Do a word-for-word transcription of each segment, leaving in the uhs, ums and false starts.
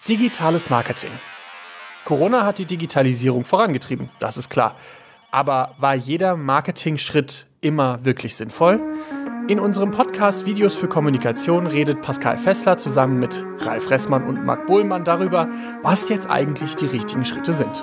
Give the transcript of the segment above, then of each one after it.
Digitales Marketing. Corona hat die Digitalisierung vorangetrieben, das ist klar. Aber war jeder Marketingschritt immer wirklich sinnvoll? In unserem Podcast Videos für Kommunikation redet Pascal Fessler zusammen mit Ralf Ressmann und Marc Bohlmann darüber, was jetzt eigentlich die richtigen Schritte sind.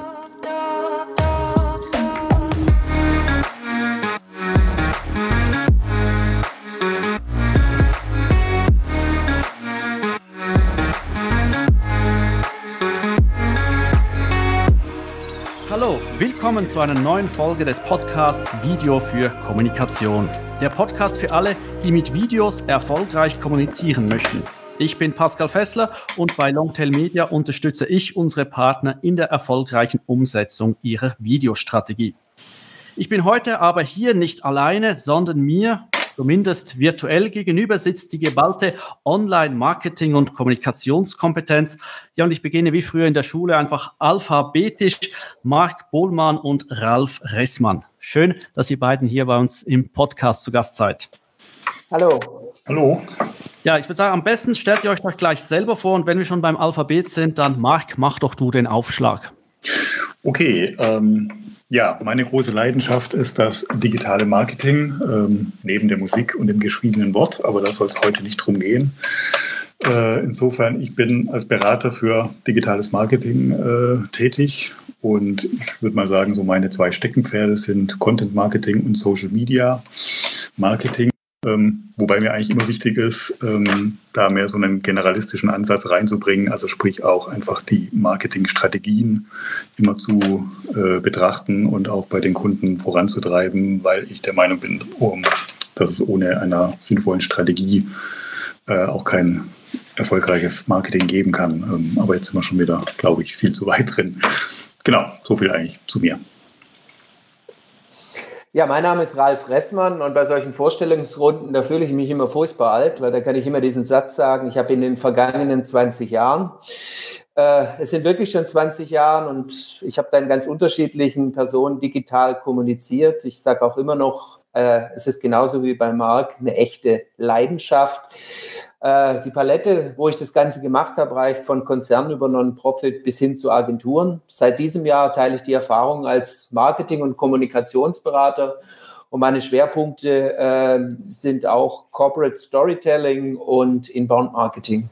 Hallo, willkommen zu einer neuen Folge des Podcasts Video für Kommunikation. Der Podcast für alle, die mit Videos erfolgreich kommunizieren möchten. Ich bin Pascal Fessler und bei Longtail Media unterstütze ich unsere Partner in der erfolgreichen Umsetzung ihrer Videostrategie. Ich bin heute aber hier nicht alleine, sondern mir, zumindest virtuell gegenüber, sitzt die geballte Online-Marketing- und Kommunikationskompetenz. Ja, und ich beginne wie früher in der Schule einfach alphabetisch. Marc Bohlmann und Ralf Ressmann. Schön, dass ihr beiden hier bei uns im Podcast zu Gast seid. Hallo. Hallo. Ja, ich würde sagen, am besten stellt ihr euch doch gleich selber vor. Und wenn wir schon beim Alphabet sind, dann Marc, mach doch du den Aufschlag. Okay, ähm, ja, meine große Leidenschaft ist das digitale Marketing, ähm, neben der Musik und dem geschriebenen Wort, aber da soll es heute nicht drum gehen. Äh, insofern, ich bin als Berater für digitales Marketing äh, tätig und ich würde mal sagen, so meine zwei Steckenpferde sind Content Marketing und Social Media Marketing. Ähm, wobei mir eigentlich immer wichtig ist, ähm, da mehr so einen generalistischen Ansatz reinzubringen, also sprich auch einfach die Marketingstrategien immer zu äh, betrachten und auch bei den Kunden voranzutreiben, weil ich der Meinung bin, um, dass es ohne einer sinnvollen Strategie äh, auch kein erfolgreiches Marketing geben kann. Ähm, aber jetzt sind wir schon wieder, glaube ich, viel zu weit drin. Genau, so viel eigentlich zu mir. Ja, mein Name ist Ralf Ressmann und bei solchen Vorstellungsrunden, da fühle ich mich immer furchtbar alt, weil da kann ich immer diesen Satz sagen, ich habe in den vergangenen zwanzig Jahren, äh, es sind wirklich schon zwanzig Jahre und ich habe da in ganz unterschiedlichen Personen digital kommuniziert. Ich sage auch immer noch, äh, es ist genauso wie bei Marc eine echte Leidenschaft. Die Palette, wo ich das Ganze gemacht habe, reicht von Konzernen über Non-Profit bis hin zu Agenturen. Seit diesem Jahr teile ich die Erfahrung als Marketing- und Kommunikationsberater und meine Schwerpunkte äh, sind auch Corporate Storytelling und Inbound Marketing.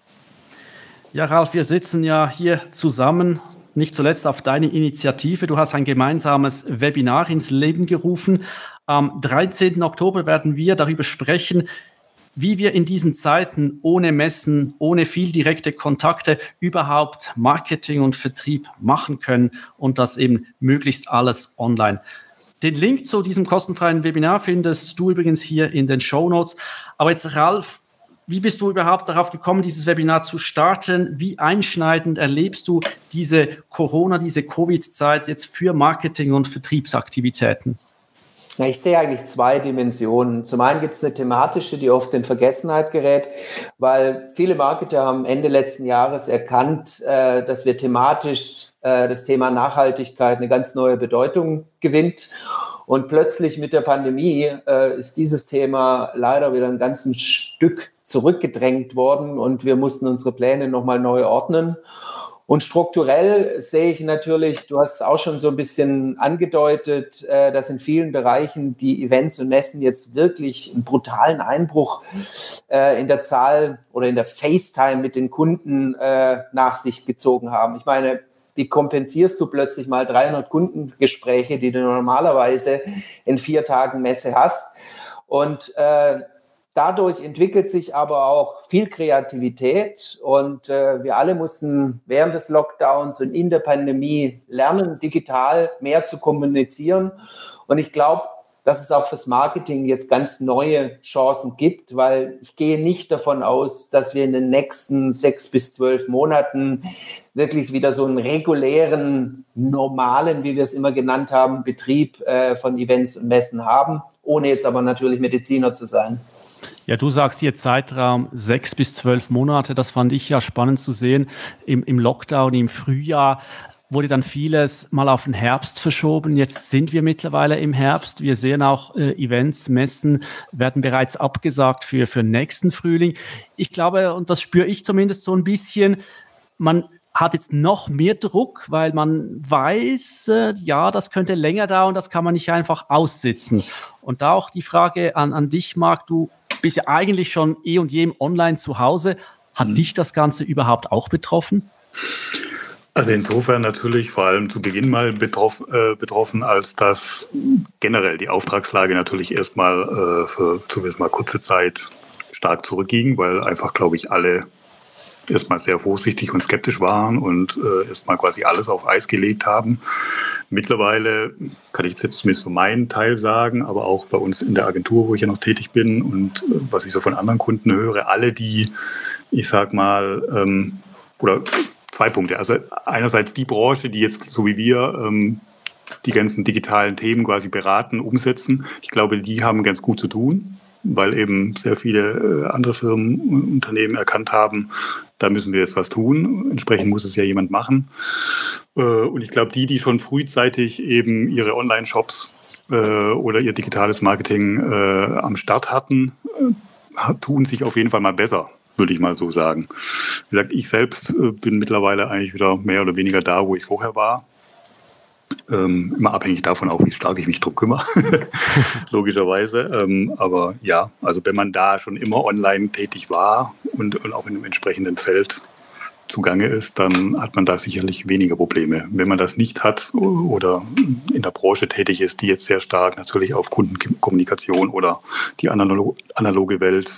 Ja, Ralf, wir sitzen ja hier zusammen, nicht zuletzt auf deine Initiative. Du hast ein gemeinsames Webinar ins Leben gerufen. Am dreizehnten Oktober werden wir darüber sprechen, wie wir in diesen Zeiten ohne Messen, ohne viel direkte Kontakte überhaupt Marketing und Vertrieb machen können und das eben möglichst alles online. Den Link zu diesem kostenfreien Webinar findest du übrigens hier in den Shownotes. Aber jetzt, Ralf, wie bist du überhaupt darauf gekommen, dieses Webinar zu starten? Wie einschneidend erlebst du diese Corona-, diese Covid-Zeit jetzt für Marketing- und Vertriebsaktivitäten? Ja, ich sehe eigentlich zwei Dimensionen. Zum einen gibt es eine thematische, die oft in Vergessenheit gerät, weil viele Marketer haben Ende letzten Jahres erkannt, äh, dass wir thematisch äh, das Thema Nachhaltigkeit eine ganz neue Bedeutung gewinnt. Und plötzlich mit der Pandemie äh, ist dieses Thema leider wieder ein ganzes Stück zurückgedrängt worden und wir mussten unsere Pläne nochmal neu ordnen. Und strukturell sehe ich natürlich, du hast es auch schon so ein bisschen angedeutet, äh, dass in vielen Bereichen die Events und Messen jetzt wirklich einen brutalen Einbruch äh, in der Zahl oder in der FaceTime mit den Kunden äh, nach sich gezogen haben. Ich meine, wie kompensierst du plötzlich mal dreihundert Kundengespräche, die du normalerweise in vier Tagen Messe hast? Und äh, Dadurch entwickelt sich aber auch viel Kreativität und äh, wir alle mussten während des Lockdowns und in der Pandemie lernen, digital mehr zu kommunizieren. Und ich glaube, dass es auch fürs Marketing jetzt ganz neue Chancen gibt, weil ich gehe nicht davon aus, dass wir in den nächsten sechs bis zwölf Monaten wirklich wieder so einen regulären, normalen, wie wir es immer genannt haben, Betrieb äh, von Events und Messen haben, ohne jetzt aber natürlich Mediziner zu sein. Ja, du sagst hier Zeitraum sechs bis zwölf Monate. Das fand ich ja spannend zu sehen. Im, im Lockdown, im Frühjahr wurde dann vieles mal auf den Herbst verschoben. Jetzt sind wir mittlerweile im Herbst. Wir sehen auch äh, Events, Messen werden bereits abgesagt für, für nächsten Frühling. Ich glaube, und das spüre ich zumindest so ein bisschen, man hat jetzt noch mehr Druck, weil man weiß, äh, ja, das könnte länger dauern, das kann man nicht einfach aussitzen. Und da auch die Frage an, an dich, Marc, du bist ja eigentlich schon eh und je online zu Hause. Hat mhm. dich das Ganze überhaupt auch betroffen? Also insofern natürlich vor allem zu Beginn mal betroffen, äh, betroffen als dass generell die Auftragslage natürlich erstmal äh, für zumindest mal kurze Zeit stark zurückging, weil einfach, glaube ich, alle erstmal sehr vorsichtig und skeptisch waren und äh, erstmal quasi alles auf Eis gelegt haben. Mittlerweile kann ich jetzt zumindest für meinen Teil sagen, aber auch bei uns in der Agentur, wo ich ja noch tätig bin und äh, was ich so von anderen Kunden höre, alle, die, ich sag mal, ähm, oder zwei Punkte. Also einerseits die Branche, die jetzt so wie wir ähm, die ganzen digitalen Themen quasi beraten, umsetzen. Ich glaube, die haben ganz gut zu tun, weil eben sehr viele äh, andere Firmen und Unternehmen erkannt haben, da müssen wir jetzt was tun. Entsprechend muss es ja jemand machen. Äh, und ich glaube, die, die schon frühzeitig eben ihre Online-Shops äh, oder ihr digitales Marketing äh, am Start hatten, äh, tun sich auf jeden Fall mal besser, würde ich mal so sagen. Wie gesagt, ich selbst äh, bin mittlerweile eigentlich wieder mehr oder weniger da, wo ich vorher war. Ähm, immer abhängig davon auch, wie stark ich mich drum kümmere, logischerweise. Ähm, aber ja, also wenn man da schon immer online tätig war und, und auch in einem entsprechenden Feld zugange ist, dann hat man da sicherlich weniger Probleme. Wenn man das nicht hat oder in der Branche tätig ist, die jetzt sehr stark natürlich auf Kundenkommunikation oder die analo- analoge Welt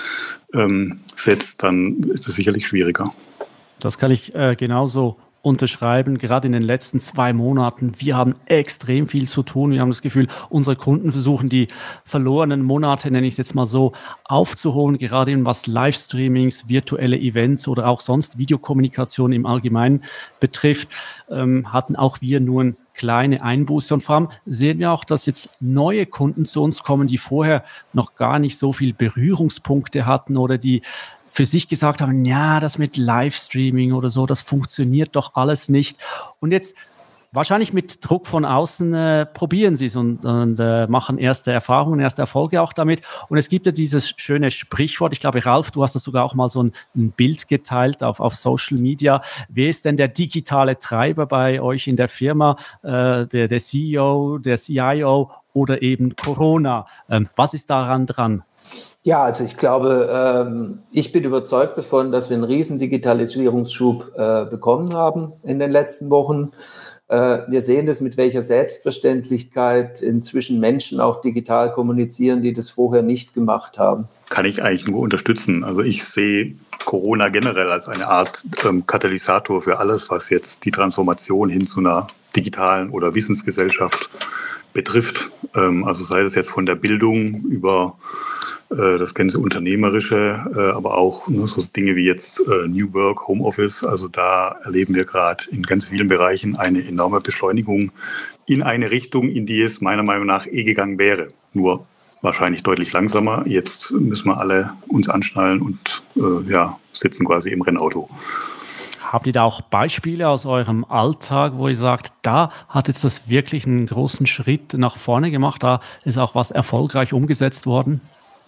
ähm, setzt, dann ist das sicherlich schwieriger. Das kann ich äh, genauso unterschreiben, gerade in den letzten zwei Monaten. Wir haben extrem viel zu tun. Wir haben das Gefühl, unsere Kunden versuchen, die verlorenen Monate, nenne ich es jetzt mal so, aufzuholen, gerade in was Livestreamings, virtuelle Events oder auch sonst Videokommunikation im Allgemeinen betrifft, ähm, hatten auch wir nur eine kleine Einbuße. Und vor allem sehen wir auch, dass jetzt neue Kunden zu uns kommen, die vorher noch gar nicht so viel Berührungspunkte hatten oder die für sich gesagt haben, ja, das mit Livestreaming oder so, das funktioniert doch alles nicht. Und jetzt wahrscheinlich mit Druck von außen äh, probieren sie es und, und äh, machen erste Erfahrungen, erste Erfolge auch damit. Und es gibt ja dieses schöne Sprichwort, ich glaube, Ralf, du hast das sogar auch mal so ein, ein Bild geteilt auf, auf Social Media. Wer ist denn der digitale Treiber bei euch in der Firma? Äh, der, der C E O, der C I O oder eben Corona? Ähm, was ist daran dran? Ja, also ich glaube, ähm, ich bin überzeugt davon, dass wir einen riesen Digitalisierungsschub äh, bekommen haben in den letzten Wochen. Äh, wir sehen das, mit welcher Selbstverständlichkeit inzwischen Menschen auch digital kommunizieren, die das vorher nicht gemacht haben. Kann ich eigentlich nur unterstützen. Also ich sehe Corona generell als eine Art ähm, Katalysator für alles, was jetzt die Transformation hin zu einer digitalen oder Wissensgesellschaft betrifft. Ähm, also sei das jetzt von der Bildung über das ganze Unternehmerische, aber auch ne, so Dinge wie jetzt äh, New Work, Homeoffice. Also da erleben wir gerade in ganz vielen Bereichen eine enorme Beschleunigung in eine Richtung, in die es meiner Meinung nach eh gegangen wäre. Nur wahrscheinlich deutlich langsamer. Jetzt müssen wir alle uns anschnallen und äh, ja, sitzen quasi im Rennauto. Habt ihr da auch Beispiele aus eurem Alltag, wo ihr sagt, da hat jetzt das wirklich einen großen Schritt nach vorne gemacht, da ist auch was erfolgreich umgesetzt worden?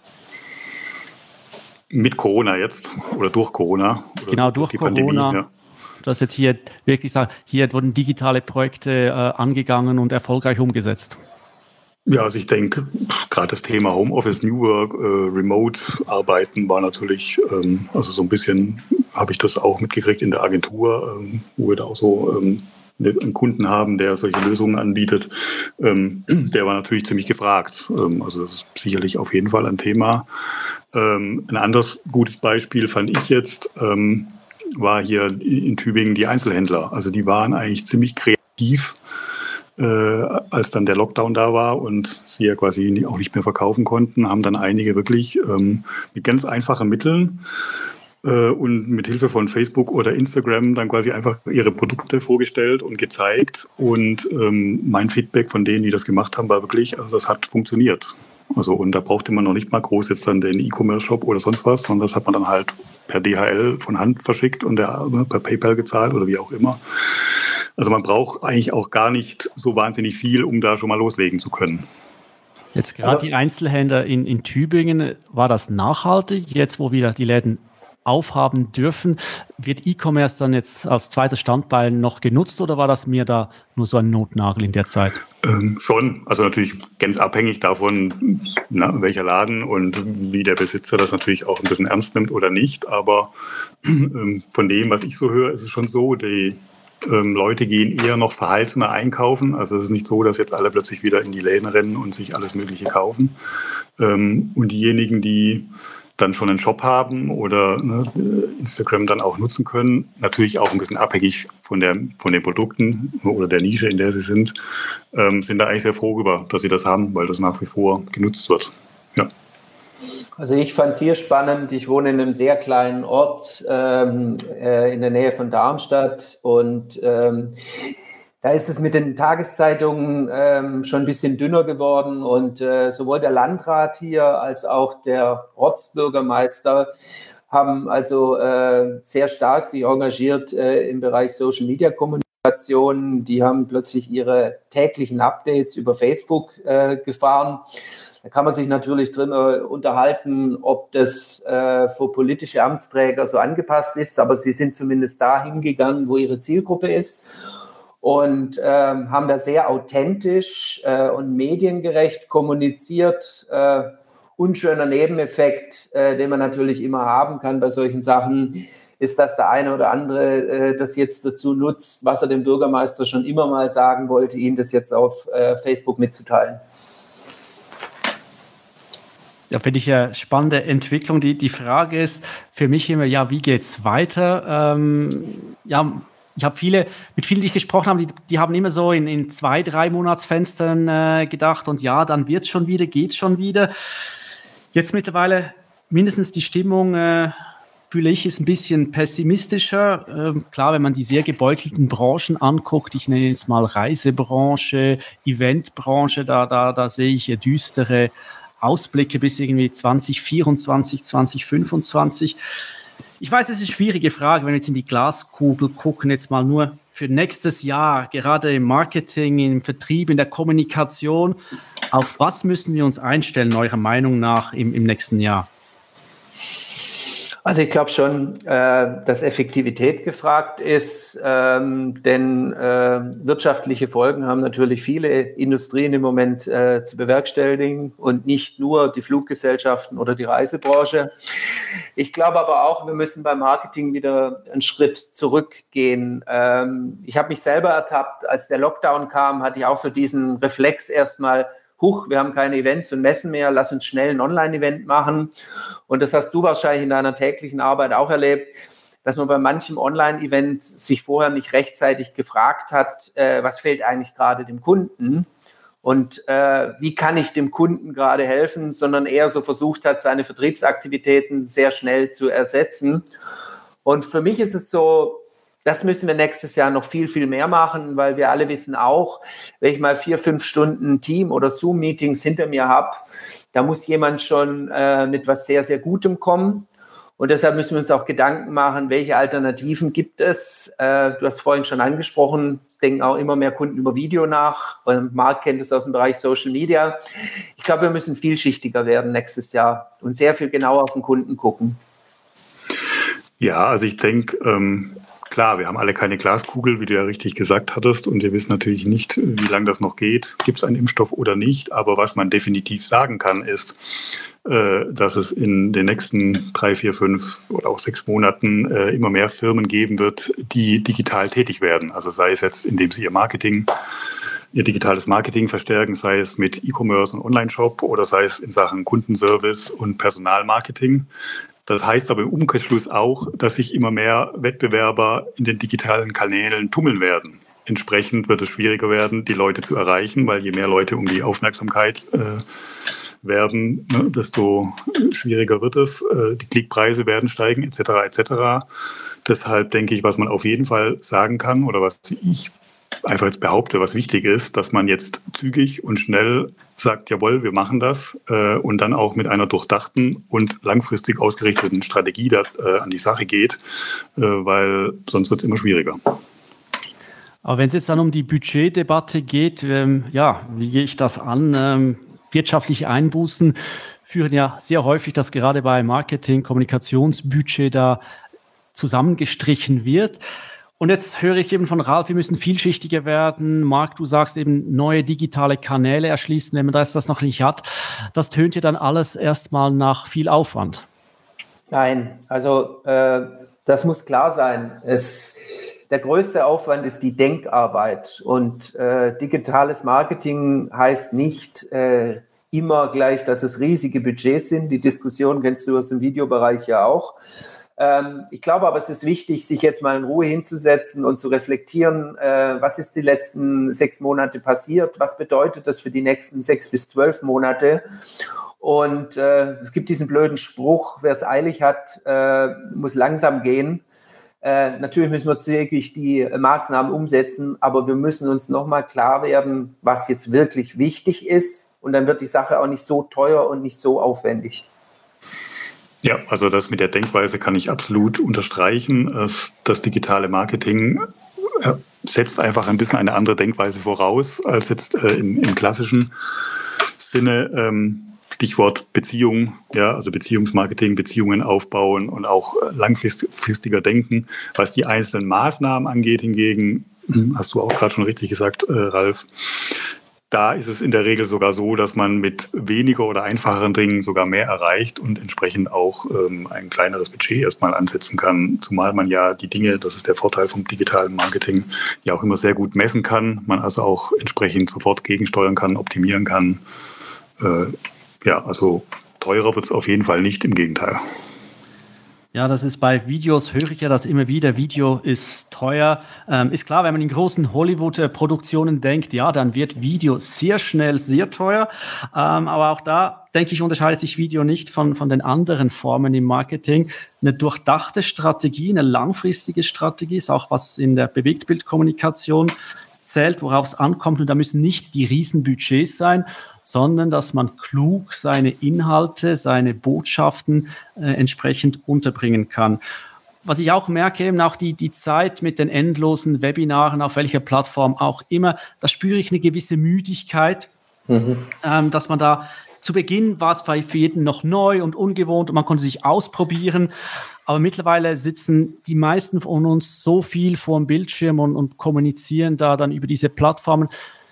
Mit Corona jetzt oder durch Corona? Oder genau, durch, durch Corona. Pandemie, ja. Du hast jetzt hier wirklich gesagt, hier wurden digitale Projekte äh, angegangen und erfolgreich umgesetzt. Ja, also ich denke, gerade das Thema Homeoffice, New Work, äh, Remote-Arbeiten war natürlich, ähm, also so ein bisschen habe ich das auch mitgekriegt in der Agentur, ähm, wo wir da auch so ähm, einen Kunden haben, der solche Lösungen anbietet. Ähm, der war natürlich ziemlich gefragt. Ähm, also das ist sicherlich auf jeden Fall ein Thema. Ähm, ein anderes gutes Beispiel fand ich jetzt, ähm, war hier in Tübingen die Einzelhändler. Also die waren eigentlich ziemlich kreativ, äh, als dann der Lockdown da war und sie ja quasi auch nicht mehr verkaufen konnten, haben dann einige wirklich ähm, mit ganz einfachen Mitteln äh, und mit Hilfe von Facebook oder Instagram dann quasi einfach ihre Produkte vorgestellt und gezeigt. Und ähm, mein Feedback von denen, die das gemacht haben, war wirklich, also das hat funktioniert. Also, und da brauchte man noch nicht mal groß jetzt dann den E-Commerce-Shop oder sonst was, sondern das hat man dann halt per D H L von Hand verschickt und der, ne, per PayPal gezahlt oder wie auch immer. Also man braucht eigentlich auch gar nicht so wahnsinnig viel, um da schon mal loslegen zu können. Jetzt gerade also, die Einzelhändler in, in Tübingen, war das nachhaltig, jetzt wo wieder die Läden aufhaben dürfen. Wird E-Commerce dann jetzt als zweiter Standbein noch genutzt oder war das mir da nur so ein Notnagel in der Zeit? Ähm, schon, also natürlich ganz abhängig davon, na, welcher Laden und wie der Besitzer das natürlich auch ein bisschen ernst nimmt oder nicht. Aber ähm, von dem, was ich so höre, ist es schon so, die ähm, Leute gehen eher noch verhaltener einkaufen. Also es ist nicht so, dass jetzt alle plötzlich wieder in die Läden rennen und sich alles Mögliche kaufen. Ähm, und diejenigen, die dann schon einen Shop haben oder ne, Instagram dann auch nutzen können, natürlich auch ein bisschen abhängig von, der, von den Produkten oder der Nische, in der sie sind, ähm, sind da eigentlich sehr froh darüber, dass sie das haben, weil das nach wie vor genutzt wird. Ja. Also ich fand es hier spannend. Ich wohne in einem sehr kleinen Ort ähm, äh, in der Nähe von Darmstadt und ähm, da ist es mit den Tageszeitungen ähm, schon ein bisschen dünner geworden und äh, sowohl der Landrat hier als auch der Ortsbürgermeister haben also äh, sehr stark sich engagiert äh, im Bereich Social Media Kommunikation. Die haben plötzlich ihre täglichen Updates über Facebook äh, gefahren. Da kann man sich natürlich drin äh, unterhalten, ob das äh, für politische Amtsträger so angepasst ist, aber sie sind zumindest dahin gegangen, wo ihre Zielgruppe ist. Und ähm, haben da sehr authentisch äh, und mediengerecht kommuniziert. Äh, unschöner Nebeneffekt, äh, den man natürlich immer haben kann bei solchen Sachen, ist, dass der eine oder andere äh, das jetzt dazu nutzt, was er dem Bürgermeister schon immer mal sagen wollte, ihm das jetzt auf äh, Facebook mitzuteilen. Ja, finde ich eine spannende Entwicklung. Die, die Frage ist für mich immer, ja, wie geht's weiter? Ähm, ja, Ich habe viele, mit vielen, die ich gesprochen habe, die, die haben immer so in, in zwei, drei Monatsfenstern äh, gedacht und ja, dann wird es schon wieder, geht es schon wieder. Jetzt mittlerweile mindestens die Stimmung, äh, fühle ich, ist ein bisschen pessimistischer. Ähm, klar, wenn man die sehr gebeutelten Branchen anguckt, ich nenne jetzt mal Reisebranche, Eventbranche, da, da, da sehe ich düstere Ausblicke bis irgendwie zwanzig vierundzwanzig, zwanzig fünfundzwanzig. Ich weiß, es ist eine schwierige Frage, wenn wir jetzt in die Glaskugel gucken, jetzt mal nur für nächstes Jahr, gerade im Marketing, im Vertrieb, in der Kommunikation. Auf was müssen wir uns einstellen, eurer Meinung nach, im, im nächsten Jahr? Also ich glaube schon, äh, dass Effektivität gefragt ist, ähm, denn äh, wirtschaftliche Folgen haben natürlich viele Industrien im Moment äh, zu bewerkstelligen und nicht nur die Fluggesellschaften oder die Reisebranche. Ich glaube aber auch, wir müssen beim Marketing wieder einen Schritt zurückgehen. Ähm, ich habe mich selber ertappt, als der Lockdown kam, hatte ich auch so diesen Reflex erstmal, huch, wir haben keine Events und Messen mehr, lass uns schnell ein Online-Event machen. Und das hast du wahrscheinlich in deiner täglichen Arbeit auch erlebt, dass man bei manchem Online-Event sich vorher nicht rechtzeitig gefragt hat, äh, was fehlt eigentlich gerade dem Kunden und äh, wie kann ich dem Kunden gerade helfen, sondern eher so versucht hat, seine Vertriebsaktivitäten sehr schnell zu ersetzen. Und für mich ist es so, das müssen wir nächstes Jahr noch viel, viel mehr machen, weil wir alle wissen auch, wenn ich mal vier, fünf Stunden Team- oder Zoom-Meetings hinter mir habe, da muss jemand schon äh, mit was sehr, sehr Gutem kommen. Und deshalb müssen wir uns auch Gedanken machen, welche Alternativen gibt es. Äh, du hast vorhin schon angesprochen, es denken auch immer mehr Kunden über Video nach. Und Marc kennt es aus dem Bereich Social Media. Ich glaube, wir müssen vielschichtiger werden nächstes Jahr und sehr viel genauer auf den Kunden gucken. Ja, also ich denke, ähm klar, wir haben alle keine Glaskugel, wie du ja richtig gesagt hattest, und wir wissen natürlich nicht, wie lange das noch geht. Gibt es einen Impfstoff oder nicht? Aber was man definitiv sagen kann, ist, äh, dass es in den nächsten drei, vier, fünf oder auch sechs Monaten äh, immer mehr Firmen geben wird, die digital tätig werden. Also sei es jetzt, indem sie ihr Marketing, ihr digitales Marketing verstärken, sei es mit E-Commerce und Online-Shop oder sei es in Sachen Kundenservice und Personalmarketing. Das heißt aber im Umkehrschluss auch, dass sich immer mehr Wettbewerber in den digitalen Kanälen tummeln werden. Entsprechend wird es schwieriger werden, die Leute zu erreichen, weil je mehr Leute um die Aufmerksamkeit äh, werben, ne, desto schwieriger wird es. Äh, die Klickpreise werden steigen, et cetera et cetera. Deshalb denke ich, was man auf jeden Fall sagen kann oder was ich einfach jetzt behaupte, was wichtig ist, dass man jetzt zügig und schnell sagt, jawohl, wir machen das äh, und dann auch mit einer durchdachten und langfristig ausgerichteten Strategie da, äh, an die Sache geht, äh, weil sonst wird es immer schwieriger. Aber wenn es jetzt dann um die Budgetdebatte geht, ähm, ja, wie gehe ich das an? Ähm, wirtschaftliche Einbußen führen ja sehr häufig, dass gerade bei Marketing, Kommunikationsbudget da zusammengestrichen wird. Und jetzt höre ich eben von Ralf, wir müssen vielschichtiger werden. Marc, du sagst eben neue digitale Kanäle erschließen, wenn man das, das noch nicht hat. Das tönt ja dann alles erstmal nach viel Aufwand. Nein, also äh, das muss klar sein. Es, der größte Aufwand ist die Denkarbeit. Und äh, digitales Marketing heißt nicht äh, immer gleich, dass es riesige Budgets sind. Die Diskussion kennst du aus dem Videobereich ja auch. Ich glaube aber, es ist wichtig, sich jetzt mal in Ruhe hinzusetzen und zu reflektieren, äh, was ist die letzten sechs Monate passiert, was bedeutet das für die nächsten sechs bis zwölf Monate. Und äh, es gibt diesen blöden Spruch, wer es eilig hat, äh, muss langsam gehen. Äh, natürlich müssen wir zügig die Maßnahmen umsetzen, aber wir müssen uns nochmal klar werden, was jetzt wirklich wichtig ist. Und dann wird die Sache auch nicht so teuer und nicht so aufwendig. Ja, also das mit der Denkweise kann ich absolut unterstreichen. Das digitale Marketing setzt einfach ein bisschen eine andere Denkweise voraus als jetzt im, im klassischen Sinne. Stichwort Beziehung, ja, also Beziehungsmarketing, Beziehungen aufbauen und auch langfristiger denken. Was die einzelnen Maßnahmen angeht hingegen, hast du auch gerade schon richtig gesagt, Ralf, da ist es in der Regel sogar so, dass man mit weniger oder einfacheren Dingen sogar mehr erreicht und entsprechend auch ähm, ein kleineres Budget erstmal ansetzen kann. Zumal man ja die Dinge, das ist der Vorteil vom digitalen Marketing, ja auch immer sehr gut messen kann. Man also auch entsprechend sofort gegensteuern kann, optimieren kann. Äh, ja, also teurer wird es auf jeden Fall nicht, im Gegenteil. Ja, das ist bei Videos, höre ich ja das immer wieder, Video ist teuer. Ähm, ist klar, wenn man in großen Hollywood-Produktionen denkt, ja, dann wird Video sehr schnell sehr teuer. Ähm, aber auch da, denke ich, unterscheidet sich Video nicht von, von den anderen Formen im Marketing. Eine durchdachte Strategie, eine langfristige Strategie ist auch was in der Bewegtbildkommunikation zählt, worauf es ankommt. Und da müssen nicht die Riesenbudgets sein, sondern dass man klug seine Inhalte, seine Botschaften äh, entsprechend unterbringen kann. Was ich auch merke, eben auch die, die Zeit mit den endlosen Webinaren, auf welcher Plattform auch immer, da spüre ich eine gewisse Müdigkeit, mhm. ähm, dass man da zu Beginn war es für jeden noch neu und ungewohnt und man konnte sich ausprobieren. Aber mittlerweile sitzen die meisten von uns so viel vor dem Bildschirm und, und kommunizieren da dann über diese Plattformen,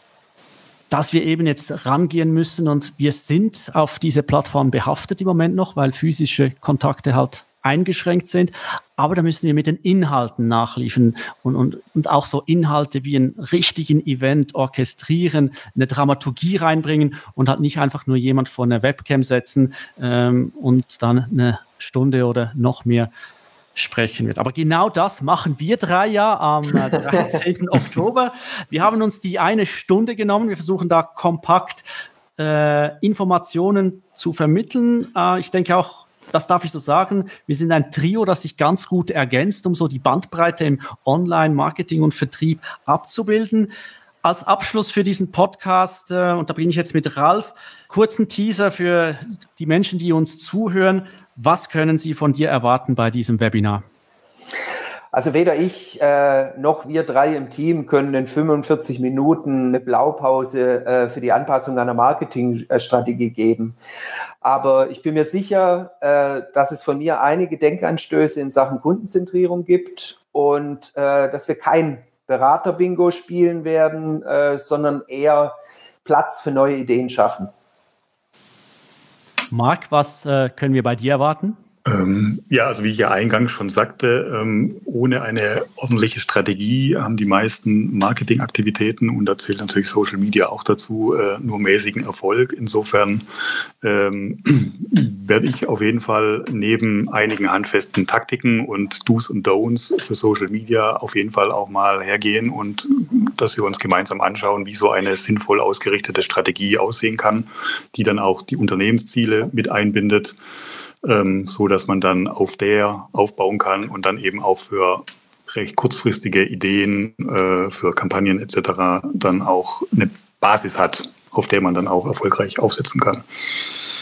dass wir eben jetzt rangehen müssen. Und wir sind auf diese Plattform behaftet im Moment noch, weil physische Kontakte halt eingeschränkt sind. Aber da müssen wir mit den Inhalten nachliefern und, und, und auch so Inhalte wie einen richtigen Event orchestrieren, eine Dramaturgie reinbringen und halt nicht einfach nur jemand vor eine Webcam setzen ähm, und dann eine Stunde oder noch mehr sprechen wird. Aber genau das machen wir drei ja am dreizehnten Oktober. Wir haben uns die eine Stunde genommen. Wir versuchen da kompakt äh, Informationen zu vermitteln. Äh, ich denke auch, das darf ich so sagen, wir sind ein Trio, das sich ganz gut ergänzt, um so die Bandbreite im Online-Marketing und Vertrieb abzubilden. Als Abschluss für diesen Podcast, äh, und da bin ich jetzt mit Ralf, kurzen Teaser für die Menschen, die uns zuhören. Was können Sie von dir erwarten bei diesem Webinar? Also weder ich äh, noch wir drei im Team können in fünfundvierzig Minuten eine Blaupause äh, für die Anpassung einer Marketingstrategie geben. Aber ich bin mir sicher, äh, dass es von mir einige Denkanstöße in Sachen Kundenzentrierung gibt und äh, dass wir kein Berater-Bingo spielen werden, äh, sondern eher Platz für neue Ideen schaffen. Marc, was äh, können wir bei dir erwarten? Ähm, ja, also wie ich ja eingangs schon sagte, ähm, ohne eine ordentliche Strategie haben die meisten Marketingaktivitäten, und da zählt natürlich Social Media auch dazu, äh, nur mäßigen Erfolg. Insofern ähm, werde ich auf jeden Fall neben einigen handfesten Taktiken und Do's und Don'ts für Social Media auf jeden Fall auch mal hergehen und dass wir uns gemeinsam anschauen, wie so eine sinnvoll ausgerichtete Strategie aussehen kann, die dann auch die Unternehmensziele mit einbindet. Ähm, so dass man dann auf der aufbauen kann und dann eben auch für recht kurzfristige Ideen, äh, für Kampagnen et cetera dann auch eine Basis hat, auf der man dann auch erfolgreich aufsetzen kann.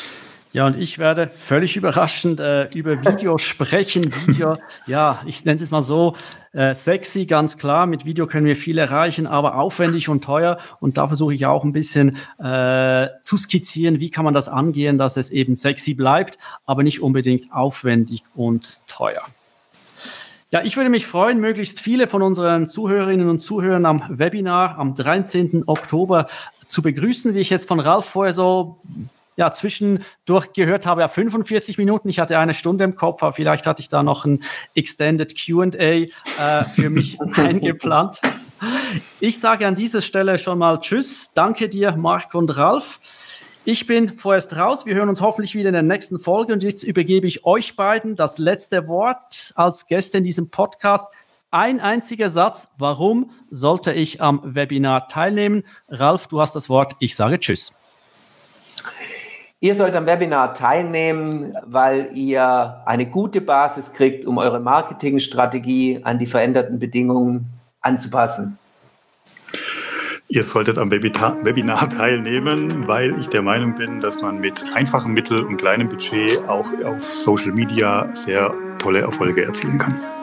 Ja, und ich werde völlig überraschend äh, über Video sprechen. Video, ja, ich nenne es mal so, äh, sexy, ganz klar. Mit Video können wir viel erreichen, aber aufwendig und teuer. Und da versuche ich auch ein bisschen äh, zu skizzieren, wie kann man das angehen, dass es eben sexy bleibt, aber nicht unbedingt aufwendig und teuer. Ja, ich würde mich freuen, möglichst viele von unseren Zuhörerinnen und Zuhörern am Webinar am dreizehnten Oktober zu begrüßen, wie ich jetzt von Ralf vorher so ja, zwischendurch gehört habe, ja, fünfundvierzig Minuten. Ich hatte eine Stunde im Kopf, aber vielleicht hatte ich da noch ein Extended Q and A äh, für mich eingeplant. Ich sage an dieser Stelle schon mal Tschüss. Danke dir, Marc und Ralf. Ich bin vorerst raus. Wir hören uns hoffentlich wieder in der nächsten Folge. Und jetzt übergebe ich euch beiden das letzte Wort als Gäste in diesem Podcast. Ein einziger Satz. Warum sollte ich am Webinar teilnehmen? Ralf, du hast das Wort. Ich sage Tschüss. Ihr sollt am Webinar teilnehmen, weil ihr eine gute Basis kriegt, um eure Marketingstrategie an die veränderten Bedingungen anzupassen. Ihr solltet am Webinar teilnehmen, weil ich der Meinung bin, dass man mit einfachen Mitteln und kleinem Budget auch auf Social Media sehr tolle Erfolge erzielen kann.